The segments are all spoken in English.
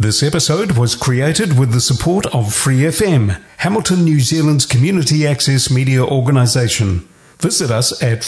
This episode was created with the support of Free FM, Hamilton, New Zealand's community access media organisation. Visit us at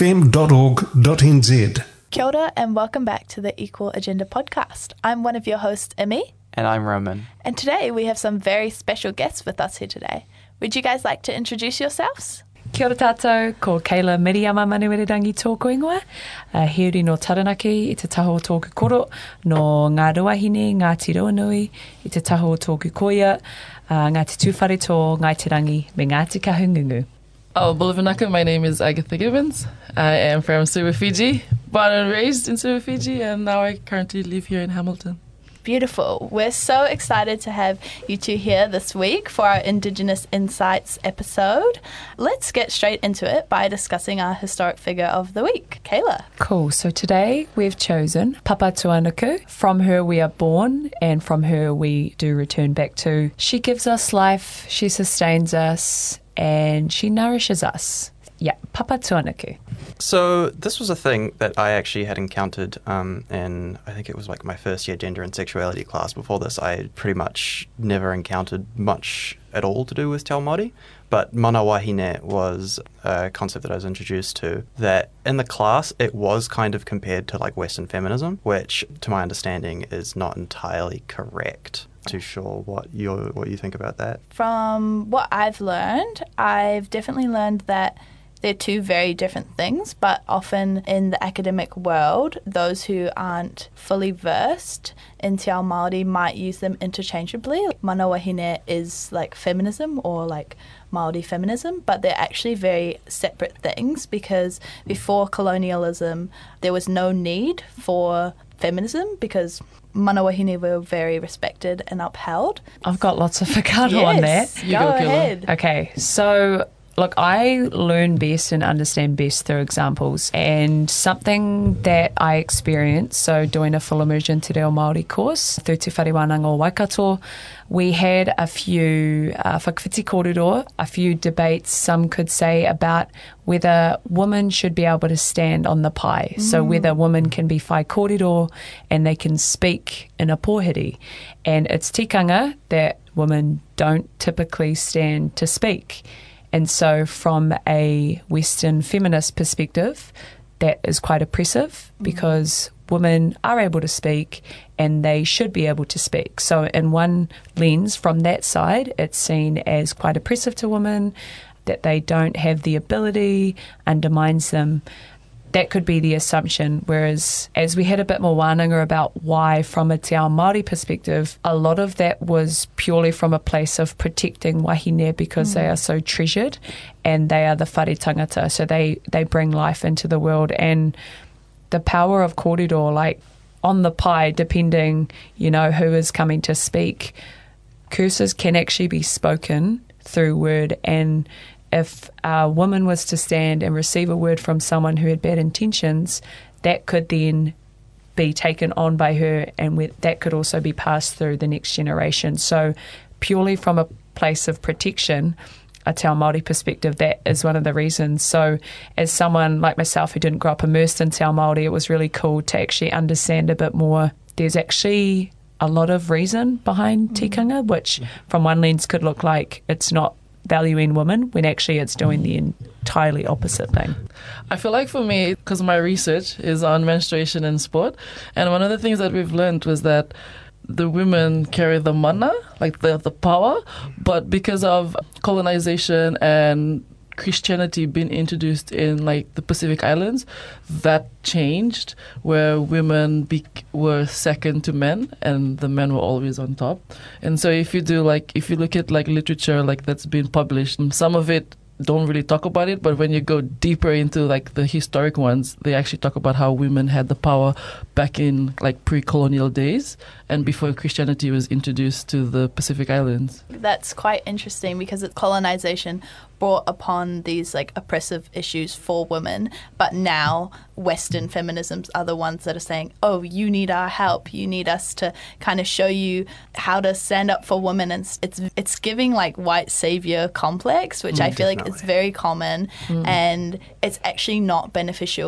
freefm.org.nz. Kia ora and welcome back to the Equal Agenda podcast. I'm one of your hosts, Imi. And I'm Roman. And today we have some very special guests with us here today. Would you guys like to introduce yourselves? Kia ora tātou, ko Kayla Miriama Manuererangi tōku ingoa, heuri no Taranaki i te taho tōku koro, no Ngā Ruahine, Ngāti Ruanui, i te taho tōku koia, Ngāti Tūwhare tō Ngaitirangi, me Ngāti Kahungungu. Oh, Bulavanaka, my name is Agatha Gibbons. I am from Suva, Fiji, born and raised in Suva, Fiji, and now I currently live here in Hamilton. Beautiful. We're so excited to have you two here this week for our Indigenous Insights episode. Let's get straight into it by discussing our historic figure of the week, Kayla. Cool. So today we've chosen Papa Tuanuku. From her we are born and from her we do return back to. She gives us life, she sustains us, and she nourishes us. Yeah, Papa Tuanuku. So this was a thing that I actually had encountered in, I think it was like my first year gender and sexuality class. Before this, I had pretty much never encountered much at all to do with Te Ao Māori. But mana wahine was a concept that I was introduced to that in the class, it was kind of compared to like Western feminism, which to my understanding is not entirely correct. Too sure what you think about that. From what I've learned, I've definitely learned that they're two very different things, but often in the academic world, those who aren't fully versed in Te Ao Māori might use them interchangeably. Mana wahine is like feminism or like Māori feminism, but they're actually very separate things because before colonialism, there was no need for feminism because mana wahine were very respected and upheld. I've got lots of whakaaro on that. You go ahead. Okay, so look, I learn best and understand best through examples, and something that I experienced, so doing a full immersion Te Reo Māori course through Te Wharewananga o Waikato, we had a few whakawhiti kōrero, a few debates, some could say, about whether women should be able to stand on the pai, so whether women can be whai kōrero and they can speak in a pōhiri. And it's tikanga that women don't typically stand to speak. And so from a Western feminist perspective, that is quite oppressive because women are able to speak and they should be able to speak. So in one lens, from that side, it's seen as quite oppressive to women, that they don't have the ability, undermines them. That could be the assumption, whereas as we had a bit more wānanga about why, from a Te Ao Māori perspective, a lot of that was purely from a place of protecting wahine because they are so treasured and they are the whare tangata, so they bring life into the world. And the power of kōrero, like on the pai, depending, who is coming to speak, curses can actually be spoken through word, and if a woman was to stand and receive a word from someone who had bad intentions, that could then be taken on by her, and that could also be passed through the next generation. So purely from a place of protection, a Te Ao Māori perspective, that is one of the reasons. So as someone like myself who didn't grow up immersed in Te Ao Māori, it was really cool to actually understand a bit more. There's actually a lot of reason behind tikanga, which from one lens could look like it's not valuing women when actually it's doing the entirely opposite thing. I feel like for me, because my research is on menstruation in sport, and one of the things that we've learned was that the women carry the mana, like the power, but because of colonization and Christianity being introduced in like the Pacific Islands, that changed, where women were second to men and the men were always on top. And so if you look at like literature like that's been published, some of it don't really talk about it, but when you go deeper into like the historic ones, they actually talk about how women had the power back in like pre-colonial days and before Christianity was introduced to the Pacific Islands. That's quite interesting because colonization brought upon these like oppressive issues for women, but now Western feminisms are the ones that are saying, oh, you need our help, you need us to kind of show you how to stand up for women, and it's giving like white savior complex, which I feel like is very common, and it's actually not beneficial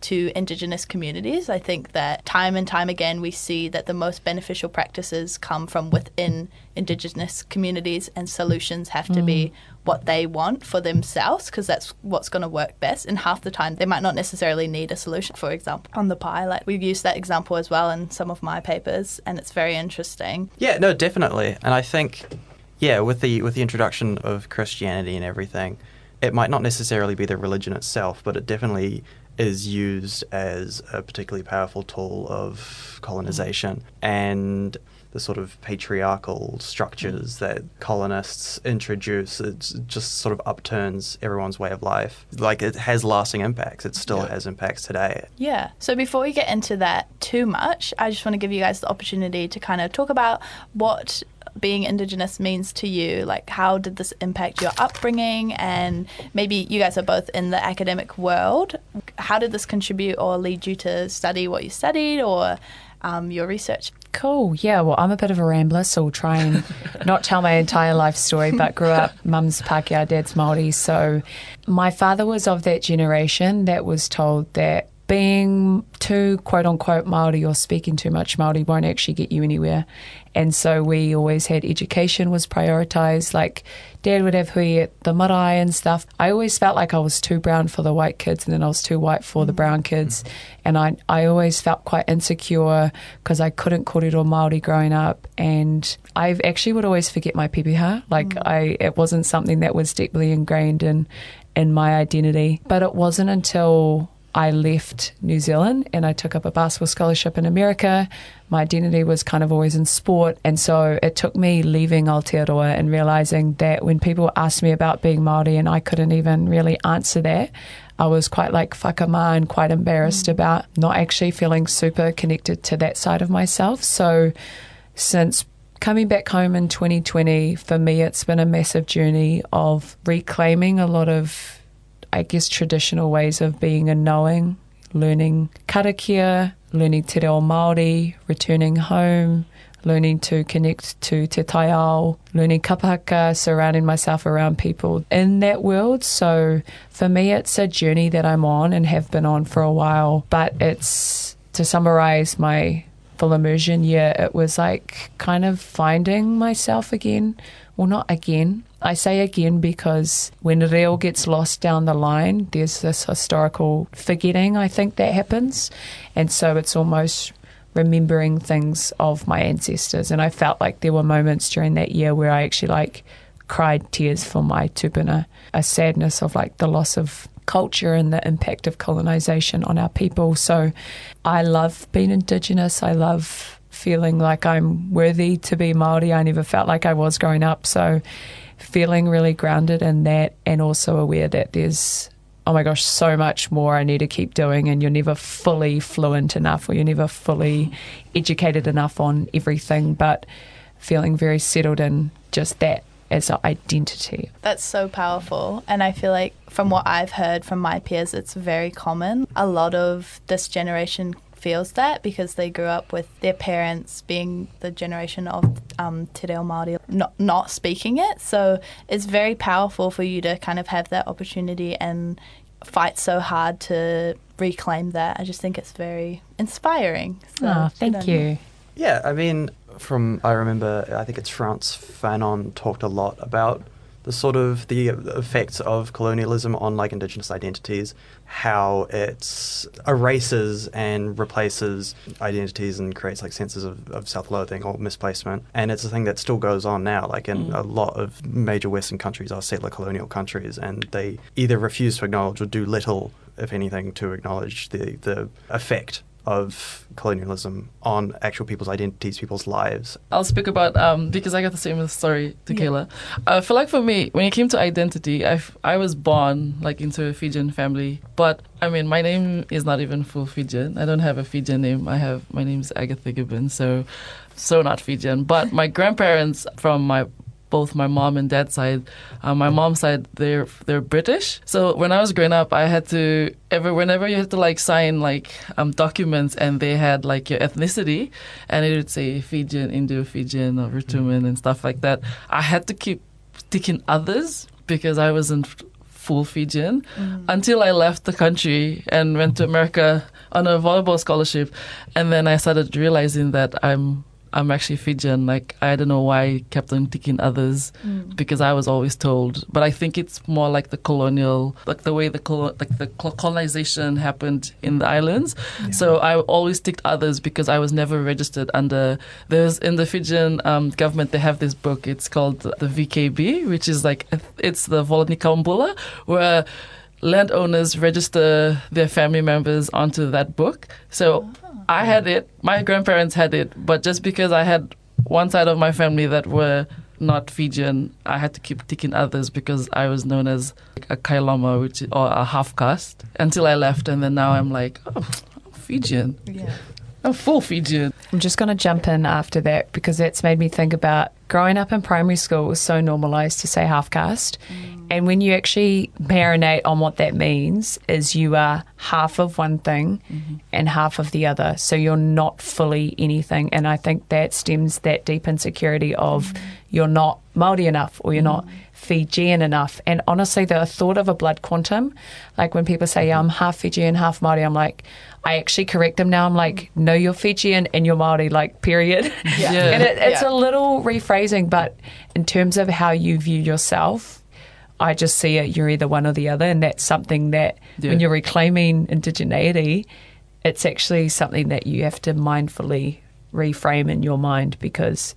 to Indigenous communities. I think that time and time again we see that the most beneficial practices come from within Indigenous communities, and solutions have to be what they want for themselves, because that's what's going to work best. And half the time they might not necessarily need a solution. For example, on the pie, like we've used that example as well in some of my papers, and it's very interesting. Yeah, no, definitely. And I think, yeah, with the introduction of Christianity and everything, it might not necessarily be the religion itself, but it definitely is used as a particularly powerful tool of colonization. And the sort of patriarchal structures that colonists introduce, it just sort of upturns everyone's way of life. Like, it has lasting impacts. It still has impacts today. Yeah. So before we get into that too much, I just want to give you guys the opportunity to kind of talk about what being Indigenous means to you. Like, how did this impact your upbringing? And maybe you guys are both in the academic world. How did this contribute or lead you to study what you studied, or your research? Cool. Yeah, well, I'm a bit of a rambler, so I'll try and not tell my entire life story, but grew up, mum's Pākehā, dad's Māori. So my father was of that generation that was told that being too quote-unquote Māori or speaking too much Māori won't actually get you anywhere. And so we always had education was prioritised. Like, Dad would have hui at the marae and stuff. I always felt like I was too brown for the white kids, and then I was too white for the brown kids. And I always felt quite insecure because I couldn't kōrero Māori growing up. And I actually would always forget my pepeha. Like, it wasn't something that was deeply ingrained in my identity. But it wasn't until I left New Zealand and I took up a basketball scholarship in America. My identity was kind of always in sport, and so it took me leaving Aotearoa and realising that when people asked me about being Māori and I couldn't even really answer that, I was quite like whakama and quite embarrassed about not actually feeling super connected to that side of myself. So since coming back home in 2020, for me it's been a massive journey of reclaiming a lot of, I guess, traditional ways of being and knowing, learning karakia, learning te reo Māori, returning home, learning to connect to te taiao, learning kapahaka, surrounding myself around people in that world. So for me, it's a journey that I'm on and have been on for a while. But it's, to summarise my full immersion year, it was like kind of finding myself again. Well, not again. I say again because when reo gets lost down the line, there's this historical forgetting, I think, that happens. And so it's almost remembering things of my ancestors. And I felt like there were moments during that year where I actually like cried tears for my tupuna, a sadness of like the loss of culture and the impact of colonisation on our people. So I love being Indigenous. I love feeling like I'm worthy to be Māori. I never felt like I was growing up. So feeling really grounded in that, and also aware that there's, oh my gosh, so much more I need to keep doing, and you're never fully fluent enough, or you're never fully educated enough on everything, but feeling very settled in just that as an identity. That's so powerful. And I feel like from what I've heard from my peers, it's very common. A lot of this generation feels that because they grew up with their parents being the generation of te reo Māori not speaking it. So it's very powerful for you to kind of have that opportunity and fight so hard to reclaim that. I just think it's very inspiring. So, thank you. Yeah, I mean, I remember, I think it's Frantz Fanon talked a lot about the sort of the effects of colonialism on like Indigenous identities, how it erases and replaces identities and creates like senses of self-loathing or misplacement. And it's a thing that still goes on now, like in a lot of major Western countries are settler colonial countries, and they either refuse to acknowledge or do little, if anything, to acknowledge the effect of colonialism on actual people's identities, people's lives. I'll speak about, because I got the same story to Kayla. I feel like for me, when it came to identity, I was born like into a Fijian family, but I mean, my name is not even full Fijian. I don't have a Fijian name. My name is Agatha Gibbons, so not Fijian. But my grandparents from both my mom and dad's side. My mom's side, they're British. So when I was growing up, I had to whenever you had to like sign like documents and they had like your ethnicity, and it would say Fijian, Indo-Fijian, or Rutuman and stuff like that. I had to keep ticking others because I wasn't full Fijian until I left the country and went to America on a volleyball scholarship. And then I started realizing that I'm actually Fijian. Like, I don't know why I kept on thinking others because I was always told. But I think it's more like the colonial, like the way the colonization happened in the islands. Yeah. So I always ticked others because I was never registered under. There's in the Fijian government, they have this book. It's called the VKB, which is like, it's the Volani Kaumbula, where landowners register their family members onto that book. So I had it, my grandparents had it, but just because I had one side of my family that were not Fijian, I had to keep ticking others because I was known as a Kailama, or a half caste, until I left. And then now I'm like, oh, I'm Fijian. Yeah. I'm full Fijian. I'm just going to jump in after that because it's made me think about growing up in primary school. It was so normalised to say half caste. And when you actually marinate on what that means is you are half of one thing and half of the other. So you're not fully anything. And I think that stems that deep insecurity of you're not Māori enough or you're not Fijian enough. And honestly, the thought of a blood quantum, like when people say, yeah, I'm half Fijian, half Māori, I'm like, I actually correct them now. I'm like, no, you're Fijian and you're Māori, like, period. Yeah. And it's a little rephrasing, but in terms of how you view yourself, I just see it, you're either one or the other. And that's something that when you're reclaiming indigeneity, it's actually something that you have to mindfully reframe in your mind because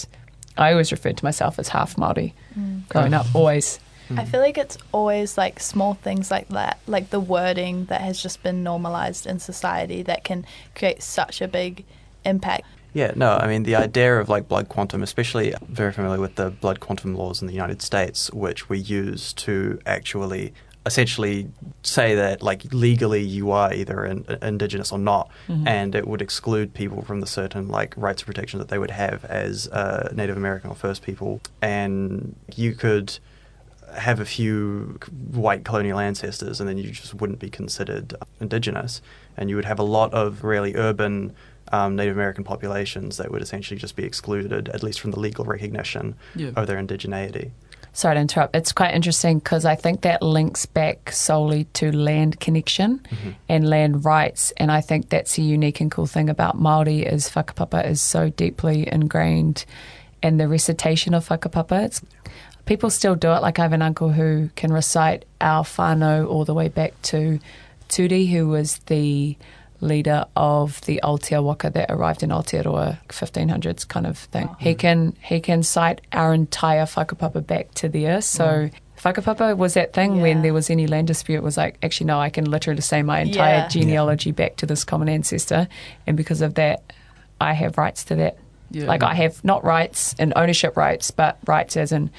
I always referred to myself as half Māori growing up, always. I feel like it's always like small things like that, like the wording that has just been normalised in society that can create such a big impact. Yeah, no, I mean, the idea of like blood quantum, especially very familiar with the blood quantum laws in the United States, which we use to actually essentially say that like legally you are either Indigenous or not, and it would exclude people from the certain like rights and protections that they would have as Native American or First People. And you could have a few white colonial ancestors and then you just wouldn't be considered Indigenous. And you would have a lot of really urban Native American populations that would essentially just be excluded, at least from the legal recognition of their indigeneity. Sorry to interrupt. It's quite interesting because I think that links back solely to land connection and land rights. And I think that's a unique and cool thing about Māori is whakapapa is so deeply ingrained in the recitation of whakapapa. People still do it. Like I have an uncle who can recite our whānau all the way back to Turi, who was the leader of the Aotearoa that arrived in Aotearoa 1500s kind of thing. Oh. He can cite our entire whakapapa back to there. So whakapapa was that thing when there was any land dispute. It was like, actually, no, I can literally say my entire genealogy back to this common ancestor. And because of that, I have rights to that. Yeah. Like I have not rights and ownership rights, but rights as in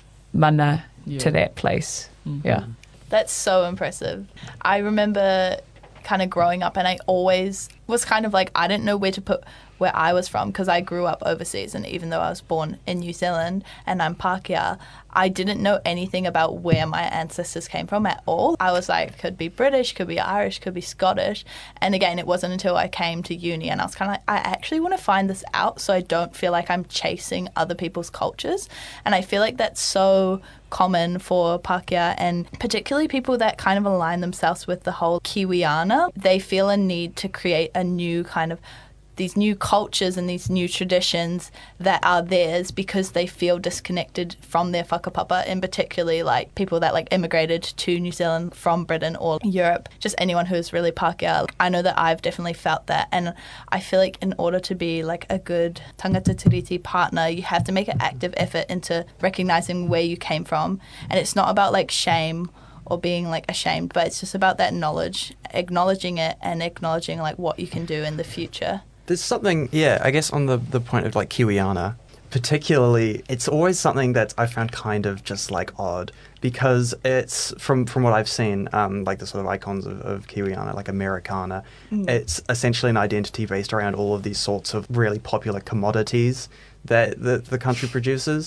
mana to that place. Yeah. That's so impressive. I remember kind of growing up and I always was kind of like, I didn't know where to put where I was from because I grew up overseas, and even though I was born in New Zealand and I'm Pākehā, I didn't know anything about where my ancestors came from at all. I was like, could be British, could be Irish, could be Scottish. And again, it wasn't until I came to uni and I was kind of like, I actually want to find this out so I don't feel like I'm chasing other people's cultures. And I feel like that's so common for Pākehā, and particularly people that kind of align themselves with the whole Kiwiana. They feel a need to create a new kind of these new cultures and these new traditions that are theirs because they feel disconnected from their whakapapa, and particularly like people that like immigrated to New Zealand from Britain or Europe, just anyone who's really Pākehā. I know that I've definitely felt that, and I feel like in order to be like a good tangata tiriti partner, you have to make an active effort into recognising where you came from. And it's not about like shame or being like ashamed, but it's just about that knowledge, acknowledging it and acknowledging like what you can do in the future. There's something, I guess on the point of like Kiwiana, particularly, it's always something that I found kind of just like odd because it's, from what I've seen, like the sort of icons of Kiwiana, like Americana, it's essentially an identity based around all of these sorts of really popular commodities that the country produces.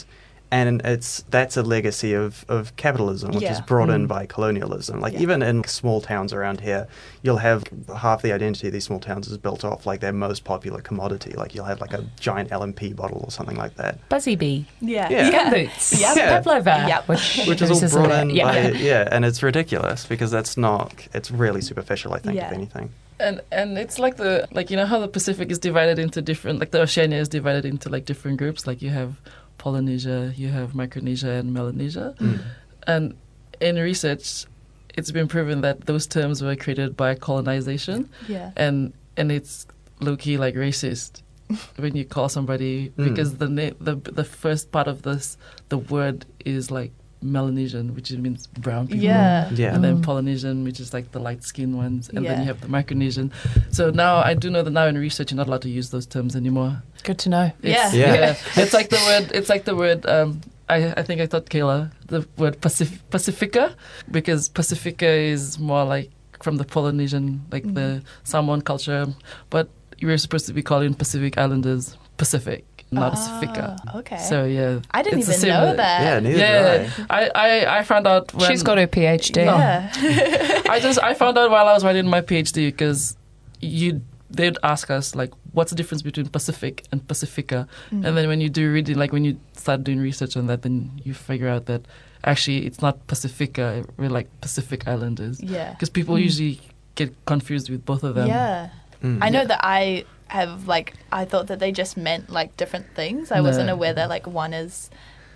And that's a legacy of capitalism, which is brought in by colonialism. Like even in small towns around here, you'll have half the identity of these small towns is built off like their most popular commodity. Like you'll have like a giant LMP bottle or something like that. Buzzy Bee. Yeah. Gumboots. Yep. Yeah. Pavlova. Yep. Which is all brought in by, Yeah. and it's ridiculous because it's really superficial, I think, Yeah. if anything. And it's like you know how the Pacific is divided into different, like the Oceania is divided into like different groups. Like you have Polynesia, you have Micronesia and Melanesia. And in research, it's been proven that those terms were created by colonization. Yeah. And it's low-key like racist when you call somebody, because the first part of the word is like Melanesian, which means brown people. Yeah. Yeah. And then Polynesian, which is like the light-skinned ones. And then Yeah. you have the Micronesian. So now I do know that now in research you're not allowed to use those terms anymore. Good to know. Yeah. Yeah. It's like the word I think I taught Kayla the word Pacifica, because Pacifica is more like from the Polynesian, like the Samoan culture, but you were supposed to be calling Pacific Islanders Pacific, not Pacifica. Okay. So yeah, I didn't it's the even same know with- that. Yeah, neither Yeah, did I. I found out when She's got her PhD. Yeah. I found out while I was writing my PhD, because they'd ask us like, what's the difference between Pacific and Pacifica? And then when you do reading, like when you start doing research on that, then you figure out that actually it's not Pacifica, we're like Pacific Islanders. Yeah. Because people usually get confused with both of them. Yeah. I know that I have I thought that they just meant like different things. I No. wasn't aware that like one is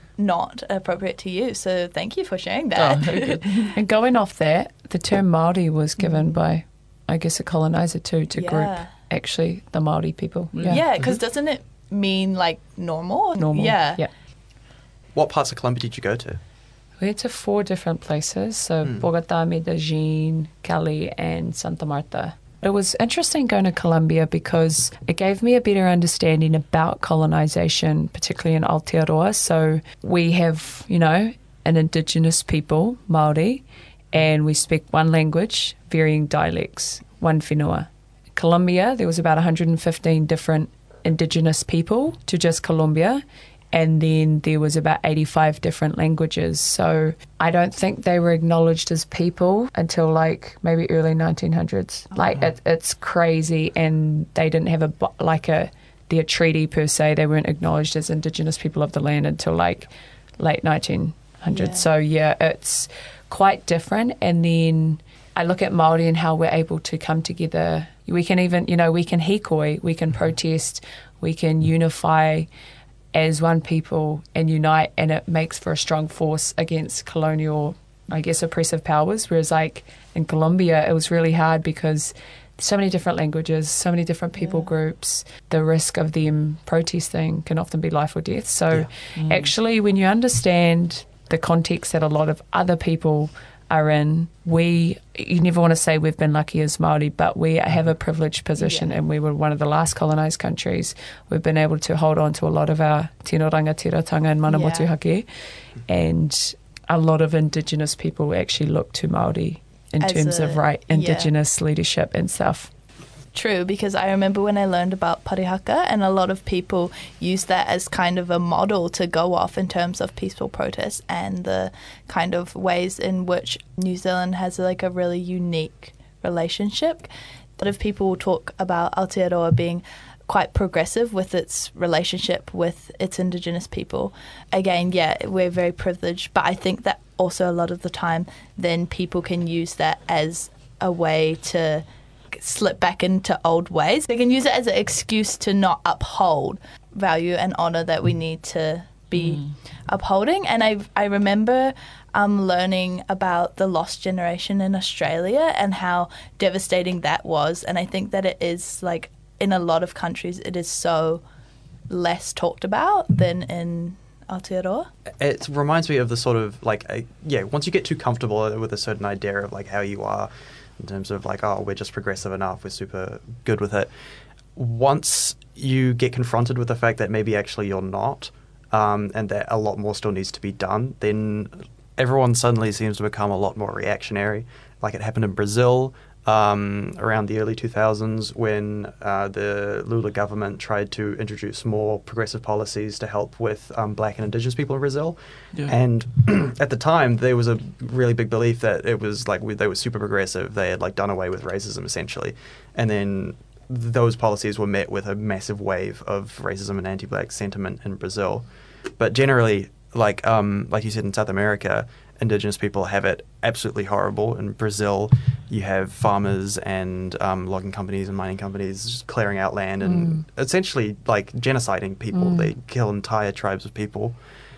not appropriate to use. So thank you for sharing that. Oh, very good. And going off that, the term Māori was given by, I guess, a colonizer too, to group Yeah. actually the Māori people. Yeah, because doesn't it mean like normal? Normal. Yeah. Yeah. What parts of Colombia did you go to? We went to 4 different places, so Bogota, Medellin, Cali, and Santa Marta. It was interesting going to Colombia because it gave me a better understanding about colonization, particularly in Aotearoa. So we have, an indigenous people, Māori, and we speak one language, varying dialects, one whenua. Colombia, there was about 115 different indigenous people to just Colombia, and then there was about 85 different languages. So I don't think they were acknowledged as people until maybe early 1900s. It's crazy, and they didn't have their treaty per se. They weren't acknowledged as indigenous people of the land until late 1900s. Yeah. So yeah, it's quite different. And then I look at Māori and how we're able to come together. We can even, we can hikoi, we can protest, we can unify as one people and unite, and it makes for a strong force against colonial, oppressive powers. Whereas in Colombia, it was really hard because so many different languages, so many different people groups. The risk of them protesting can often be life or death. So actually, when you understand the context that a lot of other people are in, you never want to say we've been lucky as Māori, but we have a privileged position, and we were one of the last colonised countries. We've been able to hold on to a lot of our tino rangatiratanga and mana motuhake, and a lot of Indigenous people actually look to Māori in terms of Indigenous leadership and stuff. True, because I remember when I learned about Parihaka, and a lot of people use that as kind of a model to go off in terms of peaceful protests and the kind of ways in which New Zealand has a really unique relationship. A lot of people will talk about Aotearoa being quite progressive with its relationship with its Indigenous people. Again, we're very privileged, but I think that also a lot of the time then people can use that as a way to slip back into old ways. They can use it as an excuse to not uphold value and honour that we need to be upholding. And I remember learning about the lost generation in Australia and how devastating that was. And I think that it is in a lot of countries it is so less talked about than in Aotearoa. It reminds me of the sort of once you get too comfortable with a certain idea of how you are, in terms of we're just progressive enough, we're super good with it. Once you get confronted with the fact that maybe actually you're not, and that a lot more still needs to be done, then everyone suddenly seems to become a lot more reactionary. Like it happened in Brazil. around the early 2000s when the Lula government tried to introduce more progressive policies to help with black and indigenous people in Brazil. Yeah. And at the time, there was a really big belief that it was like they were super progressive. They had like done away with racism essentially. And then those policies were met with a massive wave of racism and anti-black sentiment in Brazil. But generally, like you said, in South America, indigenous people have it absolutely horrible. In Brazil, you have farmers and logging companies and mining companies just clearing out land and essentially like genociding people. They kill entire tribes of people.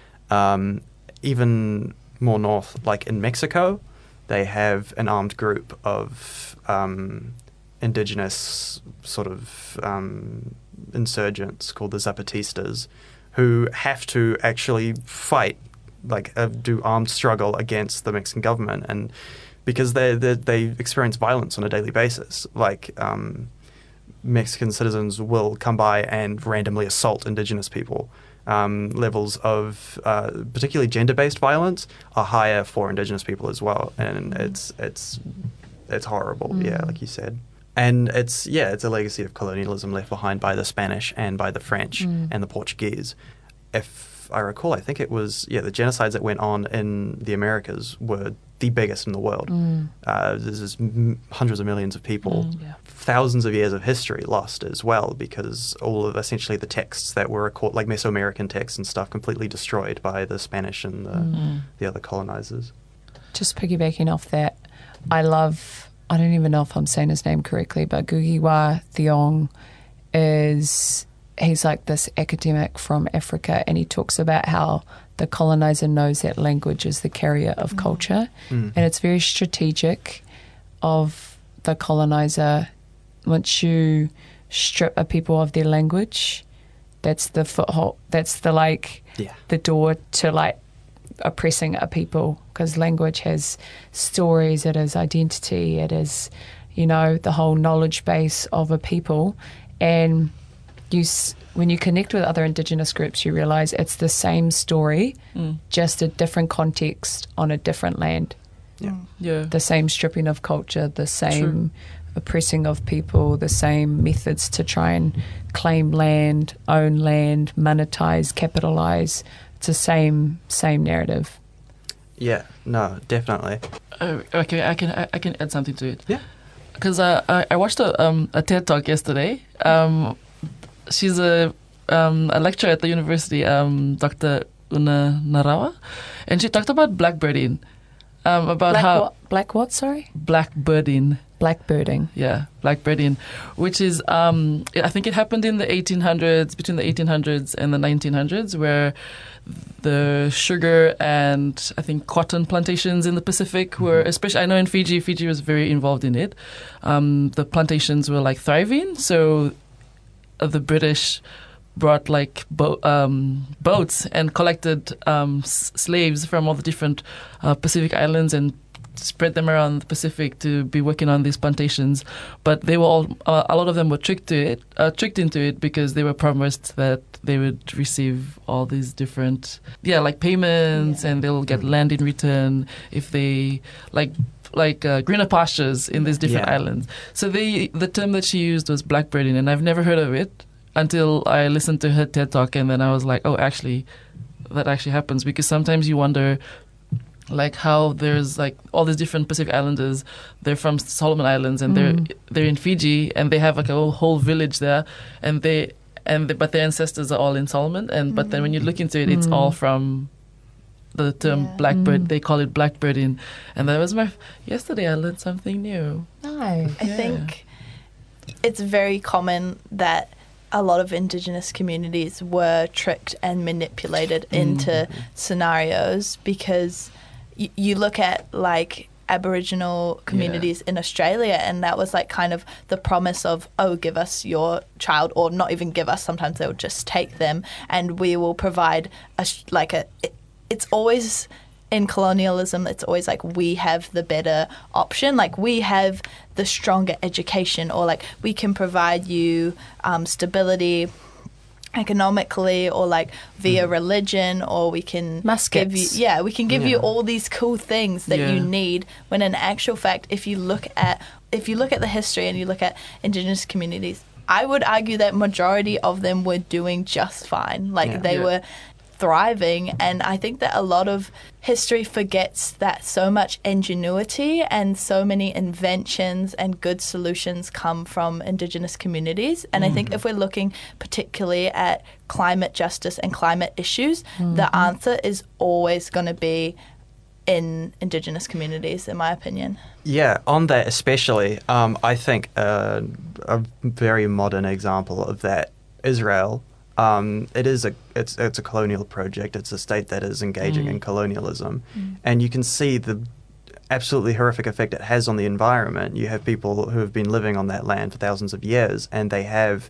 Even more north, like in Mexico, they have an armed group of indigenous sort of insurgents called the Zapatistas, who have to actually fight, like do armed struggle against the Mexican government, and because they experience violence on a daily basis. Like Mexican citizens will come by and randomly assault indigenous people. Levels of particularly gender-based violence are higher for indigenous people as well, and it's horrible. Yeah, like you said. And it's a legacy of colonialism left behind by the Spanish and by the French and the Portuguese. If I recall, I think it was, the genocides that went on in the Americas were the biggest in the world. There's hundreds of millions of people, thousands of years of history lost as well, because all of essentially the texts that were recorded, like Mesoamerican texts and stuff, completely destroyed by the Spanish and the other colonizers. Just piggybacking off that, I don't even know if I'm saying his name correctly, but Ngugi Thiong he's like this academic from Africa, and he talks about how the colonizer knows that language is the carrier of culture, and it's very strategic of the colonizer. Once you strip a people of their language, that's the foothold, that's the door to oppressing a people, because language has stories, it is identity, it is, the whole knowledge base of a people. And when you connect with other Indigenous groups, you realise it's the same story, just a different context on a different land. The same stripping of culture, the same oppressing of people, the same methods to try and claim land, own land, monetize, capitalise. It's the same narrative. Yeah, no, definitely. Okay, I can add something to it. Yeah. Because I watched a TED Talk yesterday. She's a lecturer at the university, Dr. Una Narawa, and she talked about blackbirding. Blackbirding. Blackbirding. Yeah, blackbirding, which is, I think it happened in the 1800s, between the 1800s and the 1900s, where the sugar and I think cotton plantations in the Pacific were, especially, I know in Fiji was very involved in it. The plantations were thriving, so the British brought boats and collected slaves from all the different Pacific islands and spread them around the Pacific to be working on these plantations. But they were all, a lot of them were tricked into it because they were promised that they would receive all these different, payments, and they'll get land in return if they greener pastures in these different islands. So the term that she used was blackbirding, and I've never heard of it until I listened to her TED Talk, and then I was like, oh, actually, that actually happens, because sometimes you wonder how there's all these different Pacific Islanders, they're from Solomon Islands, and they're in Fiji, and they have a whole village there, but their ancestors are all in Solomon, but then when you look into it, it's all from the term blackbird. They call it blackbirding, and that was yesterday I learned something new. Nice. I think it's very common that a lot of Indigenous communities were tricked and manipulated into scenarios, because you look at Aboriginal communities in Australia, and that was kind of the promise of, oh, give us your child, or not even give us, sometimes they would just take them, and we will provide it's always in colonialism, it's always we have the better option, we have the stronger education, or we can provide you stability economically or like via religion, or we can Muskets. give you all these cool things that you need, when in actual fact, if you look at the history and you look at Indigenous communities, I would argue that majority of them were doing just fine. Like they were thriving, and I think that a lot of history forgets that so much ingenuity and so many inventions and good solutions come from Indigenous communities. And I think if we're looking particularly at climate justice and climate issues, the answer is always going to be in Indigenous communities, in my opinion. Yeah, on that especially, I think a very modern example of that, Israel. It's a colonial project. It's a state that is engaging in colonialism, and you can see the absolutely horrific effect it has on the environment. You have people who have been living on that land for thousands of years, and they have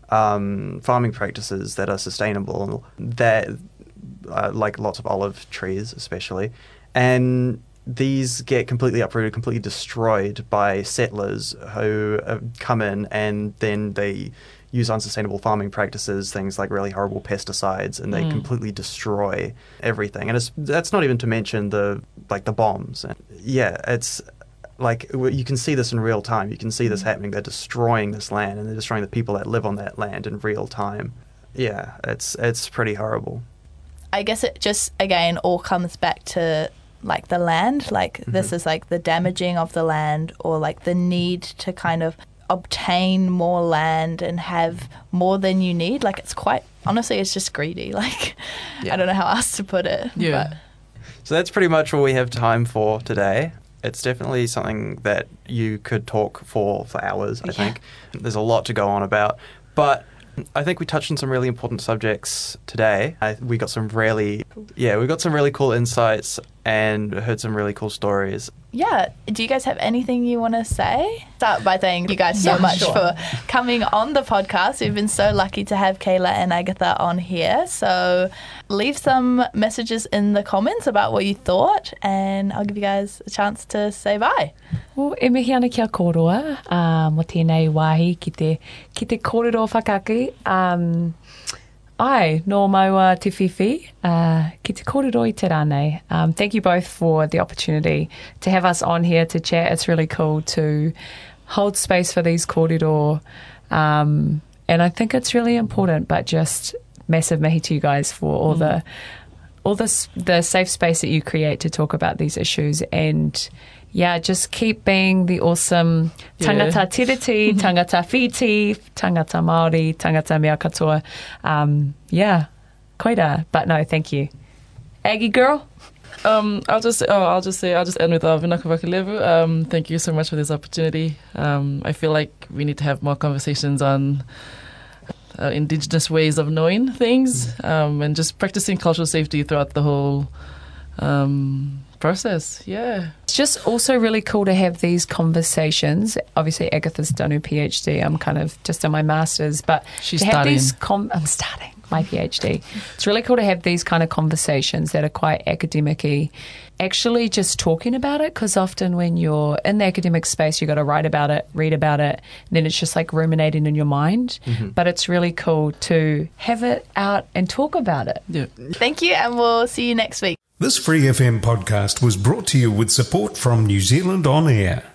farming practices that are sustainable, that like lots of olive trees especially, and these get completely uprooted, completely destroyed by settlers who come in, and then they use unsustainable farming practices, things like really horrible pesticides, and they completely destroy everything. And that's not even to mention the bombs. And it's like you can see this in real time. You can see this happening. They're destroying this land, and they're destroying the people that live on that land in real time. Yeah, it's pretty horrible. I guess it just, again, all comes back to like the land. Like this is like the damaging of the land, or like the need to kind of obtain more land and have more than you need. Like it's quite, honestly, it's just greedy. Like I don't know how else to put it. Yeah. So that's pretty much all we have time for today. It's definitely something that you could talk for hours, I think. There's a lot to go on about. But I think we touched on some really important subjects today. We got some really cool insights and heard some really cool stories. Yeah. Do you guys have anything you want to say? Start by thanking you guys so much for coming on the podcast. We've been so lucky to have Kayla and Agatha on here. So leave some messages in the comments about what you thought, and I'll give you guys a chance to say bye. Well, e mihi ana kia kōroa, mo tēnei wāhi ki te kōrero whakake. Ai, no maua te whiwhi, ki te kōrero I te rānei. Thank you both for the opportunity to have us on here to chat. It's really cool to hold space for these kōrero. And I think it's really important, but just massive mihi to you guys for all the safe space that you create to talk about these issues. And just keep being the awesome tangata tiriti, tangata whiti, tangata Māori, tangata mea katoa. Koira. But no, thank you. Aggie girl? I'll just end with Vinaka Vakalevu. Thank you so much for this opportunity. I feel like we need to have more conversations on Indigenous ways of knowing things, and just practicing cultural safety throughout the whole process. It's just also really cool to have these conversations. Obviously Agatha's done her PhD, I'm kind of just in my master's, but she's starting. I'm starting my PhD. It's really cool to have these kind of conversations that are quite academic-y, actually just talking about it, because often when you're in the academic space, you got to write about it, read about it, and then it's just like ruminating in your mind. But it's really cool to have it out and talk about it. Thank you, and we'll see you next week. This Free FM podcast was brought to you with support from New Zealand On Air.